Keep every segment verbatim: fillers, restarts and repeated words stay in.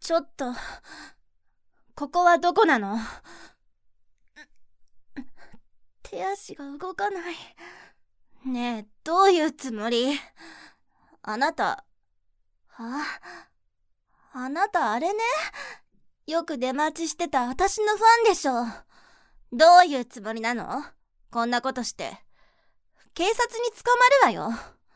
ちょっと、ここはどこなの？手足が動かない。ねえ、どういうつもり？あなた、あ、あなたあれね。よく出待ちしてた私のファンでしょ。どういうつもりなの？こんなことして。警察に捕まるわよ。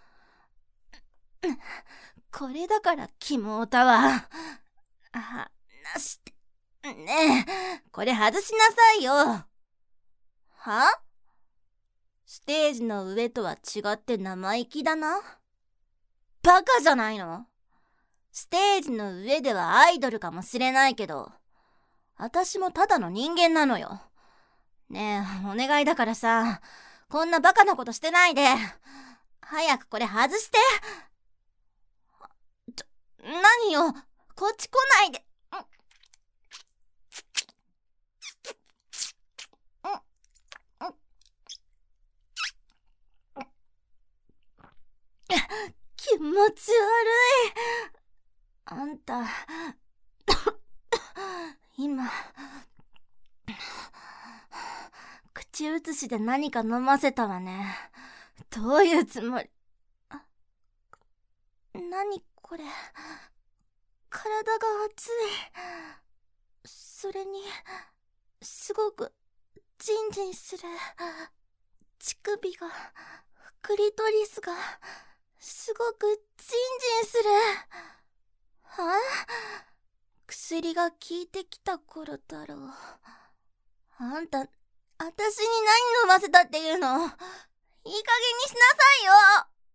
これだからキモオタは。あ、なして。ねえ、これ外しなさいよ。は？ステージの上とは違って生意気だな。バカじゃないの？ステージの上ではアイドルかもしれないけど、私もただの人間なのよ。ねえ、お願いだからさ、こんなバカなことしてないで。早くこれ外して。ちょ、何よ、こっち来ないで。気持ち悪い。あんた、今、口移しで何か飲ませたわね。どういうつもり？あ、何これ。体が熱い。それに、すごくジンジンする。乳首が、クリトリスが、すごくジンジンする。はあ？薬が効いてきた頃だろう。あんた、私に何飲ませたっていうの？いい加減にしなさいよ。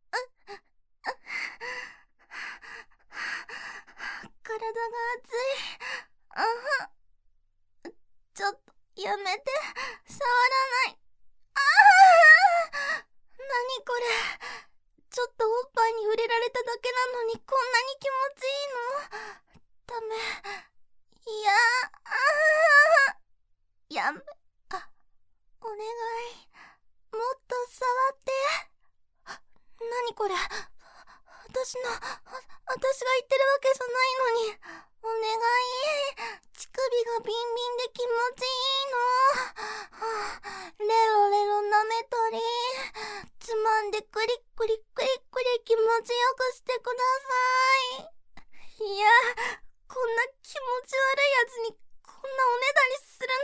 体が熱い。あは。ちょっとやめて。触らない。ああ。何これ。ちょっとおっぱいに触れられただけなのにこんなに気持ちいいの？ダメ。いや、あーやめ、あ、お願い。もっと触って。何これ。私の、あ、私が言ってるわけじゃないのに。お願い。乳首がビンビンで気持ちいいの。レロレロ舐めたり、つまんでクリックリクリックリ気持ちよくしてください。いや、こんな気持ち悪いやつにこんなおねだりする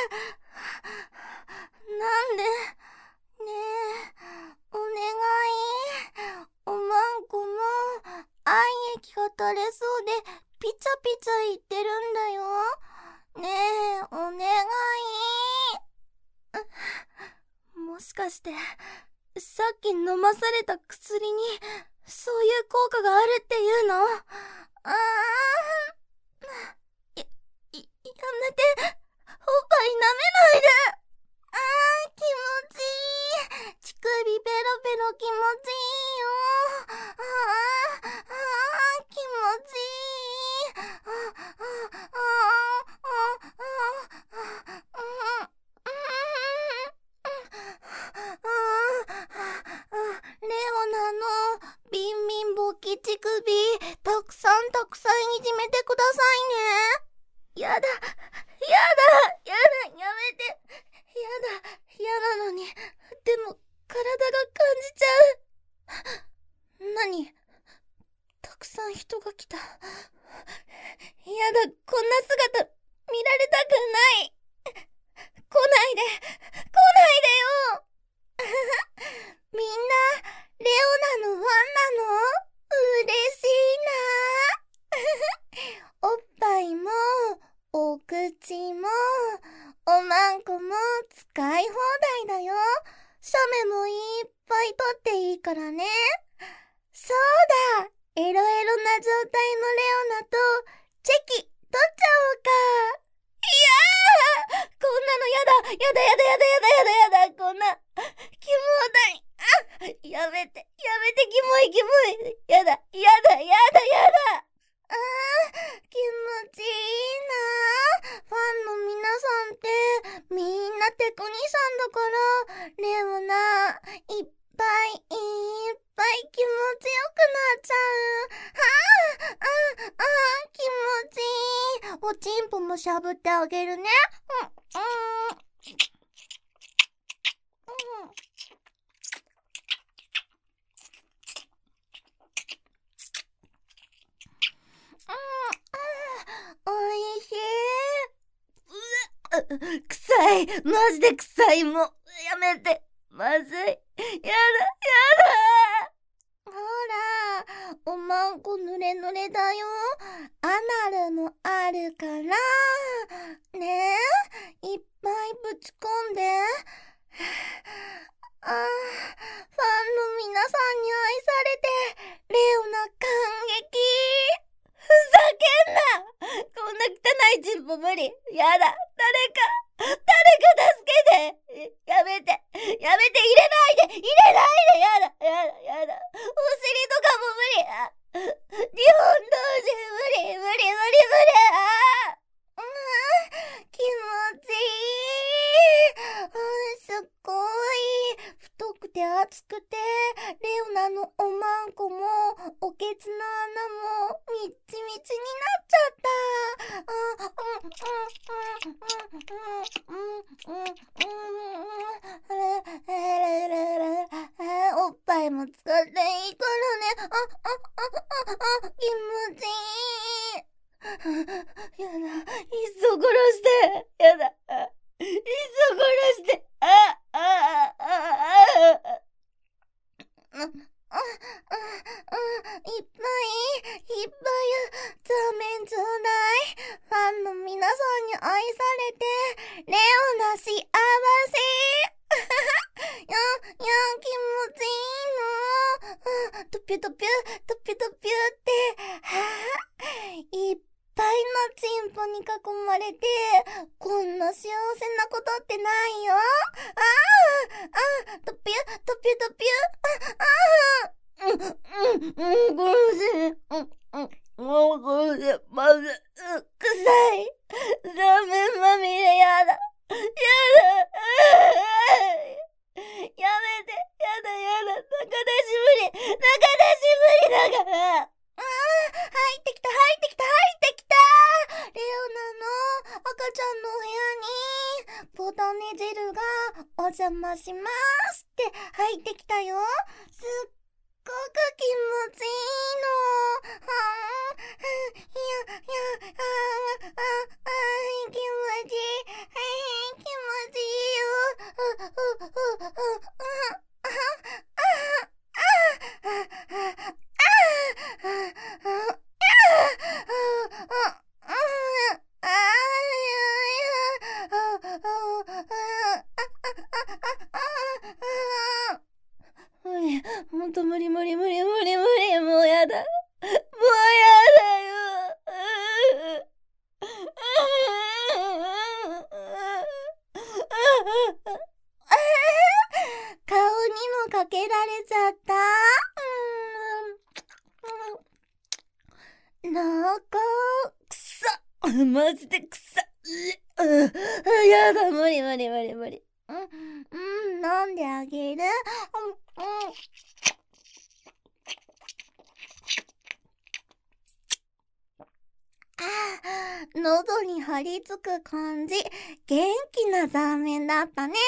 なんて。なんで？ねえ、お願い。おまんこも愛液が垂れそうでピチャピチャ言ってるんだよ。ねえ、お願い。もしかしてさっき飲まされた薬にそういう効果があるっていうの？あー、や、やめて。おっぱい舐めないで。あー、気持ちいい。乳首ペロペロ気持ちいいよ。あー、あー、気持ちいい。あー、あー、あー、あー、あー、あー、レオナのビンビンボキ乳首たくさんたくさんいじめてくださいね。やだ、やだ、やだ、やめて。やだ、やなのに。でも体が感じちゃう。何？たくさん人が来た。やだ、こんな姿見られたくない。来ないで、来ないでよ。みんな、レオナのファンなの？嬉しいな。おっぱいも、お口も、おまんこも使い放題だよ。写メもいっぱい撮っていいからね。そうだ、エロエロな状態のレオナとチェキ撮っちゃおうか。いやー、こんなのやだ、やだやだやだやだやだやだ、こんなキモだい。あ、やめて、やめて、キモいキモい。やだ、やだ、やだ、やだ。あー、気持ちいいな。ファンの皆さんってみんなテクニさんだから、レオナいっぱいいっぱい気持ちよくなっちゃう。はあ、あ、あ、気持ちいい。 おちんぽもしゃぶってあげるね。うん、うん。おいしい。臭い。マジで臭い。もう、やめて。まずい。やだ、やだ。ほら、おまんこぬれぬれだよ。アナルもあるから。ねえ、いっぱいぶち込んで。あー、ファンの皆さんに愛されて、レオナ感激。ふざけんな！こんな汚いチンポ無理。やだ。誰か、誰か助けて。やめて。やめて。入れないで。入れないで。やだ。やだ。やだ。お尻とかも無理。日本同時無理。無理。無理。無理。あー、うん、気持ちいい。うん、すっごい。太くて厚くて、レオナのおまんこも、おけつの穴も、みっちみちになっちゃった。うん、うん、うん、うん、うん、うん、うん、うん、おっぱいも使っていいからね。あ、あ、あ、あ、あ、気持ちいい。やだ、いっそ殺して。やだ、いっそ殺して。あ、あ、あ、あ、あ、あ、あ、あ、いっぱい、いっぱい、ザーメンちょうだい。ファンの皆さんに愛されて、レオナ幸せ。やん、やん、気持ちいいの。トピュトピュ、トピュトピュって、はぁ、いっぱいのチンポに囲まれて、こんな幸せなことってないよ。ああ、あ、トピュ、トピュトピュ、ああ、うん、うん、うん、ごめんなさい。うん、うん、もうごめんなさい。まず、臭い。ラーメンまみれやだ。やだ。やめて。やだ、やだ。中出し無理。中出し無理だから。ああ、入ってきた、入ってきた、入ってきた。レオナの赤ちゃんのお部屋に、ボタネ汁がお邪魔しますって入ってきたよ。すっごく気持ちいいの。はぁ、いや、いや、あー、あー、あー、気持ちいい。気持ちいいよ。う、う、う、う、う、あ、あ、あ、あ、あ、ほんと無理無理無理無理無理、もうやだ。もうやだよ。顔にもかけられちゃった。うん、なんか、くさっ。マジでくさっ。う、やだ、無理無理無理無理。うん、うん、飲んであげる。うん、うん。あ、喉に張り付く感じ。元気なザーメンだったね。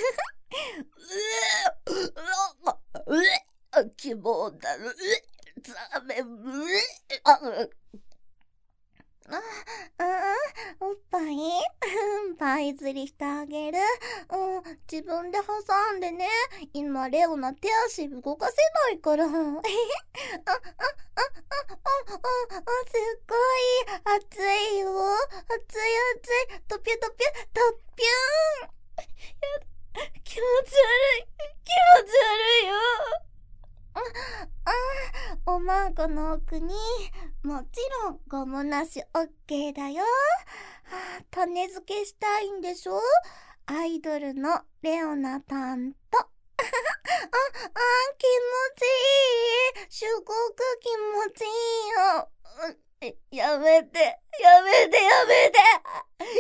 ううううあ、希望だる。ザーメン、うあ、うあ、うん、おっぱいパイ釣りしてあげる。うん、自分で挟んでね。今、レオナ手足動かせないから。あ、あ、あ、あ、あ、あ、あ、すっごい熱いよ。熱い熱い。トピュトピュ、トピューン。やだ、気持ち悪い。気持ち悪いよ。ああ、おまんこの奥にもちろんゴムなし オーケー だよ。はあ、種付けしたいんでしょ。アイドルのレオナさんと。あ、あ、気持ちいい。すごく気持ちいいよ。やめて、やめて、やめて。やだ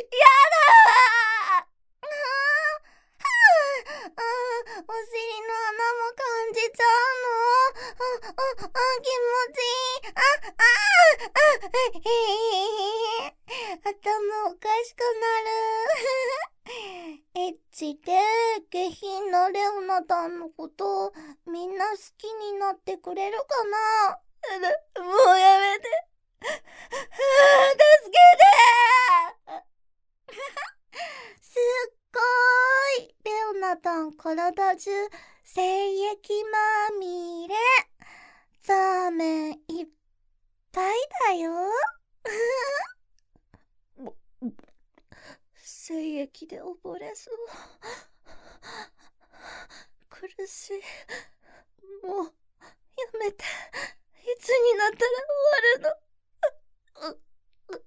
ー。ああ、お尻の穴も感じちゃうの。あ、あ、あ、気持ちいい。あ、あ、あ、あ、えへへへ。 ナタンのことみんな好きになってくれるかな。もうやめて。助けて。すっごーい。レオナタン体中精液まみれ。ザーメンいっぱいだよ。精液で溺れそう。苦しい。もうやめて。いつになったら終わるの。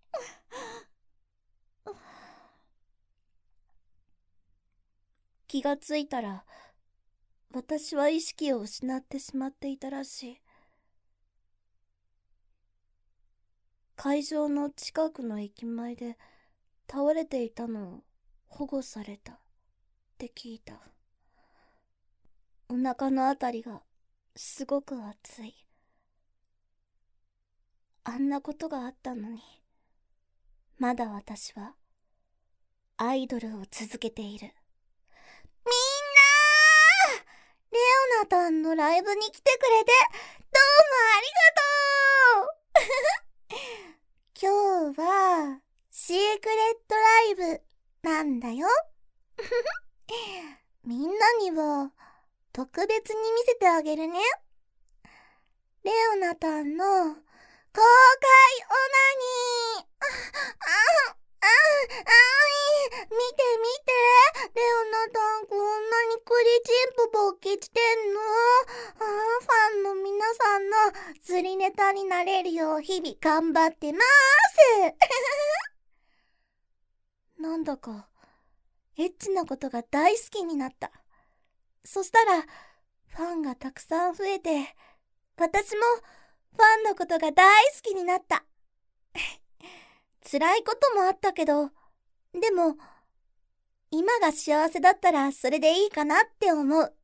気がついたら私は意識を失ってしまっていたらしい。会場の近くの駅前で倒れていたのを保護されたって聞いた。お腹のあたりがすごく熱い。あんなことがあったのにまだ私はアイドルを続けている。みんなー、レオナタンのライブに来てくれてどうもありがとう。今日はシークレットライブなんだよ。みんなには特別に見せてあげるね。レオナタンの公開オナニー。あ、あ、あ、あ、見て見て。レオナタンこんなにクリチンポ勃起してんの。あ、ファンの皆さんの釣りネタになれるよう日々頑張ってまーす。なんだかエッチなことが大好きになった。そしたらファンがたくさん増えて、私もファンのことが大好きになった。辛いこともあったけど、でも今が幸せだったらそれでいいかなって思う。